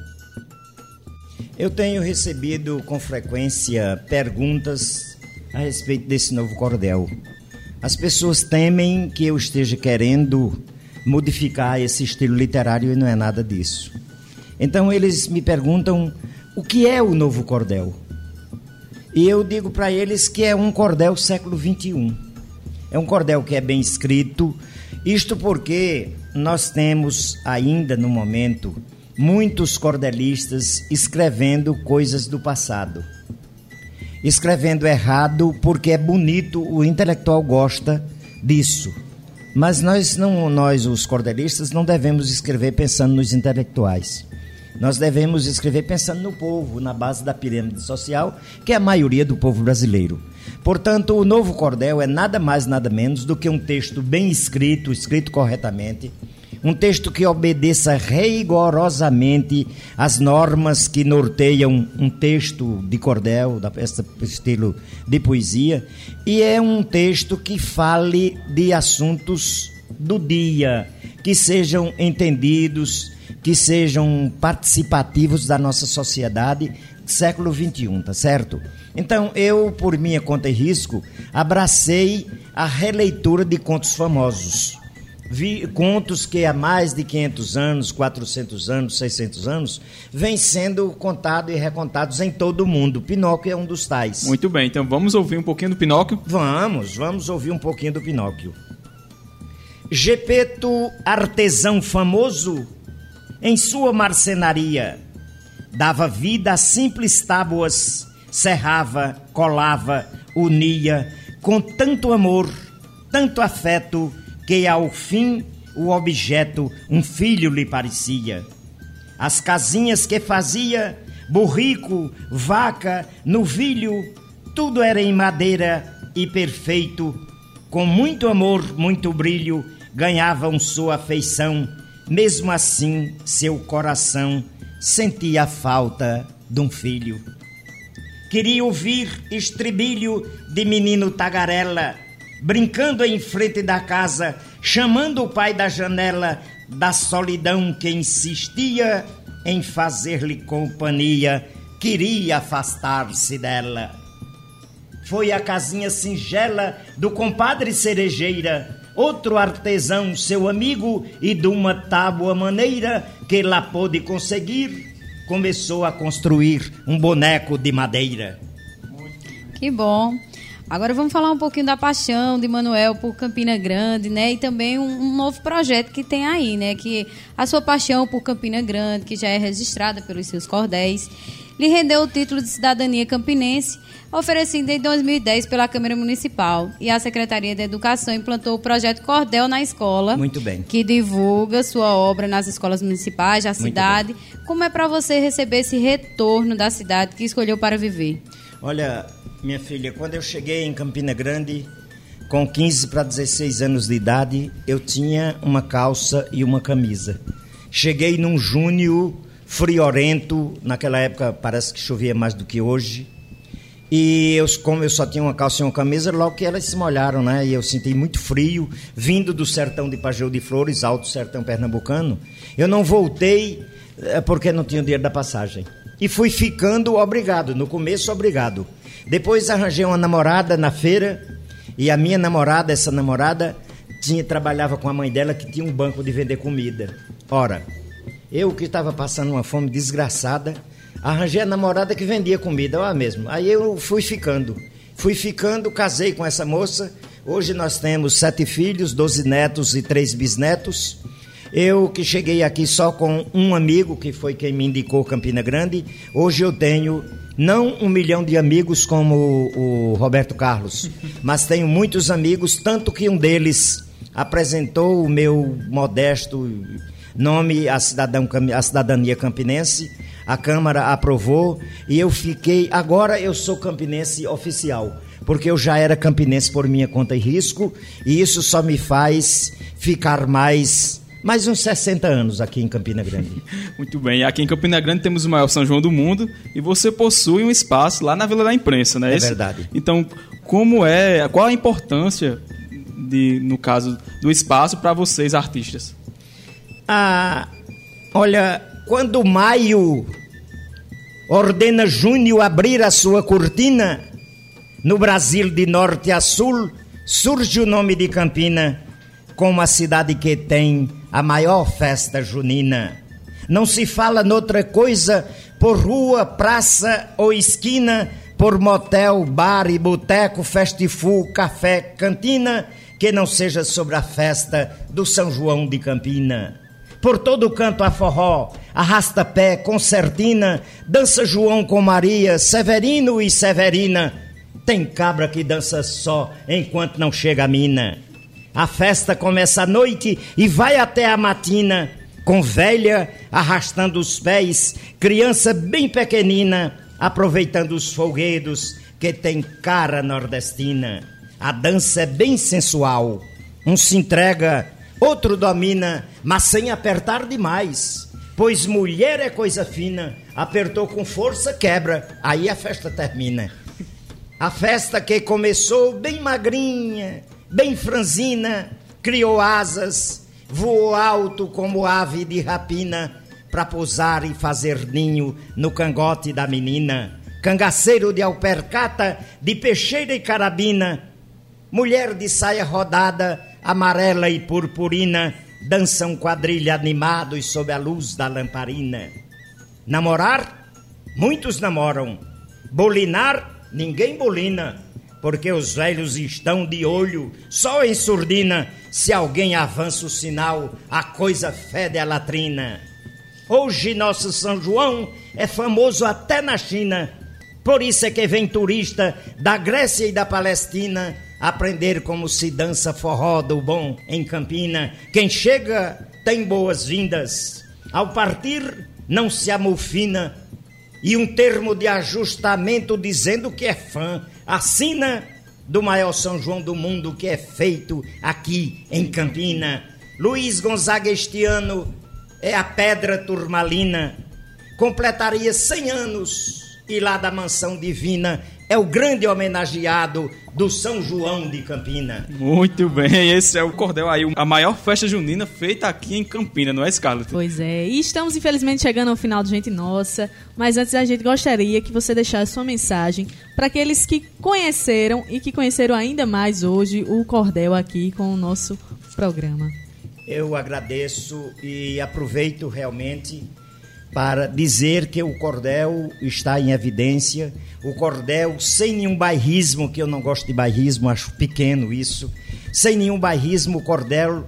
Eu tenho recebido com frequência perguntas a respeito desse novo cordel. As pessoas temem que eu esteja querendo modificar esse estilo literário e não é nada disso. Então eles me perguntam o que é o novo cordel. E eu digo para eles que é um cordel século XXI. É um cordel que é bem escrito, isto porque nós temos ainda no momento muitos cordelistas escrevendo coisas do passado. Escrevendo errado porque é bonito, o intelectual gosta disso. Mas nós os cordelistas, não devemos escrever pensando nos intelectuais. Nós devemos escrever pensando no povo, na base da pirâmide social, que é a maioria do povo brasileiro. Portanto, o novo cordel é nada mais, nada menos do que um texto bem escrito, escrito corretamente, um texto que obedeça rigorosamente às normas que norteiam um texto de cordel, esse estilo de poesia, e é um texto que fale de assuntos do dia, que sejam entendidos, que sejam participativos da nossa sociedade do século XXI, tá certo? Então, eu, por minha conta e risco, abracei a releitura de contos famosos. Vi contos que há mais de 500 anos, 400 anos, 600 anos, vêm sendo contados e recontados em todo o mundo. Pinóquio é um dos tais. Muito bem, então vamos ouvir um pouquinho do Pinóquio? Vamos ouvir um pouquinho do Pinóquio. Gepeto, artesão famoso, em sua marcenaria, dava vida a simples tábuas, serrava, colava, unia, com tanto amor, tanto afeto, que ao fim o objeto um filho lhe parecia. As casinhas que fazia, burrico, vaca, novilho, tudo era em madeira e perfeito. Com muito amor, muito brilho, ganhavam sua afeição. Mesmo assim, seu coração sentia a falta de um filho. Queria ouvir estribilho de menino tagarela, brincando em frente da casa, chamando o pai da janela, da solidão que insistia em fazer-lhe companhia, queria afastar-se dela. Foi a casinha singela do compadre Cerejeira, outro artesão, seu amigo, e de uma tábua maneira que lá pôde conseguir, começou a construir um boneco de madeira. Que bom! Agora vamos falar um pouquinho da paixão de Manuel por Campina Grande, né? E também um novo projeto que tem aí, né? Que a sua paixão por Campina Grande, que já é registrada pelos seus cordéis, lhe rendeu o título de cidadania campinense, oferecido em 2010 pela Câmara Municipal. E a Secretaria de Educação implantou o projeto Cordel na Escola. Muito bem. Que divulga sua obra nas escolas municipais da cidade. Como é para você receber esse retorno da cidade que escolheu para viver? Olha, minha filha, quando eu cheguei em Campina Grande, com 15 para 16 anos de idade, eu tinha uma calça e uma camisa. Cheguei num junho friorento, naquela época parece que chovia mais do que hoje, e como eu só tinha uma calça e uma camisa, logo que elas se molharam, né? E eu senti muito frio, vindo do sertão de Pajéu de Flores, alto sertão pernambucano. Eu não voltei porque não tinha o dinheiro da passagem. E fui ficando obrigado, no começo obrigado. Depois arranjei uma namorada na feira, e a minha namorada, essa namorada, trabalhava com a mãe dela que tinha um banco de vender comida. Ora, eu que estava passando uma fome desgraçada, arranjei a namorada que vendia comida, lá mesmo. Aí eu fui ficando, casei com essa moça. Hoje nós temos 7 filhos, 12 netos e 3 bisnetos. Eu que cheguei aqui só com um amigo, que foi quem me indicou Campina Grande. Hoje eu tenho, não 1 milhão de amigos como o Roberto Carlos, mas tenho muitos amigos, tanto que um deles apresentou o meu modesto nome à cidadania campinense. A Câmara aprovou e eu fiquei, agora eu sou campinense oficial, porque eu já era campinense por minha conta e risco, e isso só me faz ficar mais uns 60 anos aqui em Campina Grande. Muito bem, aqui em Campina Grande temos o maior São João do mundo e você possui um espaço lá na Vila da Imprensa, né? É verdade. Então, qual a importância, no caso, do espaço para vocês, artistas? Olha, quando maio ordena junho abrir a sua cortina, no Brasil de norte a sul surge o nome de Campina como a cidade que tem a maior festa junina. Não se fala noutra coisa por rua, praça ou esquina, por motel, bar e boteco, festifu, café, cantina, que não seja sobre a festa do São João de Campina. Por todo canto há forró, arrasta-pé, concertina, dança João com Maria, Severino e Severina. Tem cabra que dança só enquanto não chega a mina. A festa começa à noite e vai até a matina, com velha arrastando os pés, criança bem pequenina, aproveitando os folguedos que tem cara nordestina. A dança é bem sensual, um se entrega, outro domina, mas sem apertar demais, pois mulher é coisa fina, apertou com força, quebra, aí a festa termina. A festa que começou bem magrinha, bem franzina, criou asas, voou alto como ave de rapina, pra pousar e fazer ninho no cangote da menina. Cangaceiro de alpercata, de peixeira e carabina, mulher de saia rodada, amarela e purpurina, dançam quadrilha animados sob a luz da lamparina. Namorar? Muitos namoram. Bolinar? Ninguém bolina, porque os velhos estão de olho só em surdina. Se alguém avança o sinal, a coisa fede a latrina. Hoje nosso São João é famoso até na China. Por isso é que vem turista da Grécia e da Palestina aprender como se dança forró do bom em Campina. Quem chega tem boas-vindas. Ao partir não se amofina. E um termo de ajustamento dizendo que é fã. Assina do maior São João do mundo que é feito aqui em Campina. Luiz Gonzaga este ano é a pedra turmalina. Completaria 100 anos. E lá da Mansão Divina é o grande homenageado do São João de Campina. Muito bem, esse é o cordel aí, a maior festa junina feita aqui em Campina, não é, Scarlett? Pois é, e estamos infelizmente chegando ao final do Gente Nossa, mas antes a gente gostaria que você deixasse sua mensagem para aqueles que conheceram e que conheceram ainda mais hoje o cordel aqui com o nosso programa. Eu agradeço e aproveito realmente para dizer que o cordel está em evidência. O cordel sem nenhum bairrismo, que eu não gosto de bairrismo, acho pequeno isso. Sem nenhum bairrismo, o cordel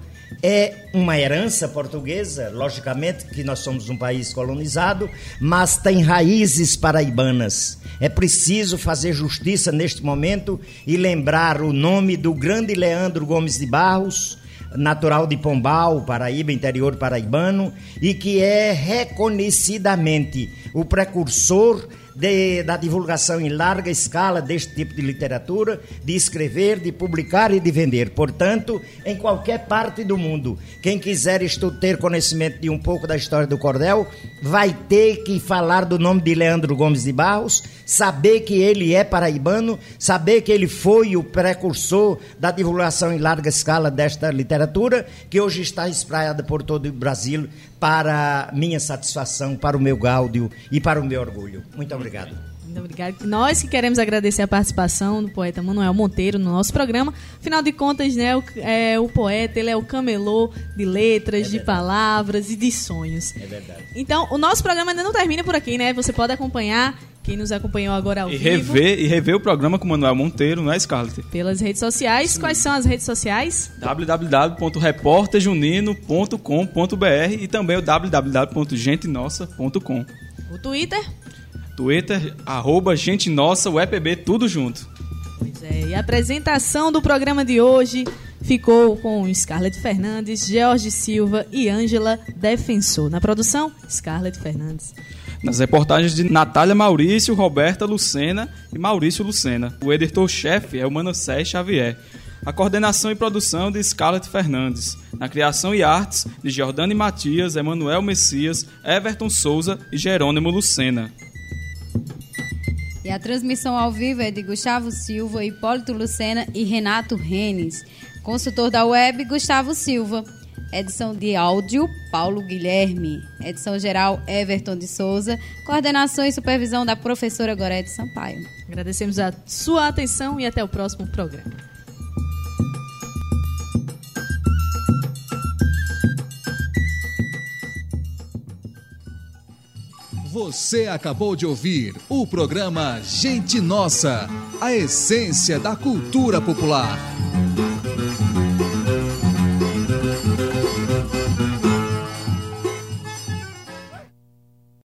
é uma herança portuguesa, logicamente que nós somos um país colonizado, mas tem raízes paraibanas. É preciso fazer justiça neste momento e lembrar o nome do grande Leandro Gomes de Barros, natural de Pombal, Paraíba, interior paraibano, e que é reconhecidamente o precursor da divulgação em larga escala deste tipo de literatura, de escrever, de publicar e de vender. Portanto, em qualquer parte do mundo, quem quiser ter conhecimento de um pouco da história do cordel, vai ter que falar do nome de Leandro Gomes de Barros, saber que ele é paraibano, saber que ele foi o precursor da divulgação em larga escala desta literatura, que hoje está espraiada por todo o Brasil, para minha satisfação, para o meu gáudio e para o meu orgulho. Muito obrigado. Muito obrigado. Nós que queremos agradecer a participação do poeta Manuel Monteiro no nosso programa. Afinal de contas, né, o poeta, ele é o camelô de letras, de palavras e de sonhos. É verdade. Então, o nosso programa ainda não termina por aqui, né? Você pode acompanhar, quem nos acompanhou agora ao vivo. E rever o programa com o Manuel Monteiro, não é, Scarlett? Pelas redes sociais. Sim. Quais são as redes sociais? www.reporterjunino.com.br e também o www.gentenossa.com. O Twitter, Gente Nossa, o EPB, tudo junto. Pois é, e a apresentação do programa de hoje ficou com Scarlett Fernandes, George Silva e Ângela Defensor. Na produção, Scarlett Fernandes. Nas reportagens de Natália Maurício, Roberta Lucena e Maurício Lucena. O editor-chefe é o Manassés Xavier. A coordenação e produção de Scarlett Fernandes. Na criação e artes de Jordane Matias, Emanuel Messias, Everton Souza e Jerônimo Lucena. E a transmissão ao vivo é de Gustavo Silva, Hipólito Lucena e Renato Renes. Consultor da web, Gustavo Silva. Edição de áudio, Paulo Guilherme. Edição geral, Everton de Souza. Coordenação e supervisão da professora Gorete Sampaio. Agradecemos a sua atenção e até o próximo programa. Você acabou de ouvir o programa Gente Nossa, a essência da cultura popular.